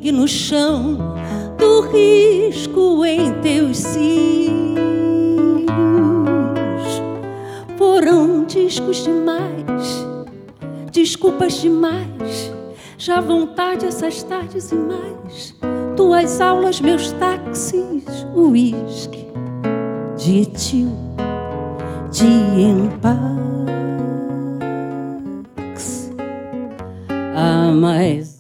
sangue no chão do risco em teus cílios. Foram discos demais, desculpas demais, já vontade essas tardes e mais. Tuas aulas, meus táxis, uísque de etil, de empax. Ah, mas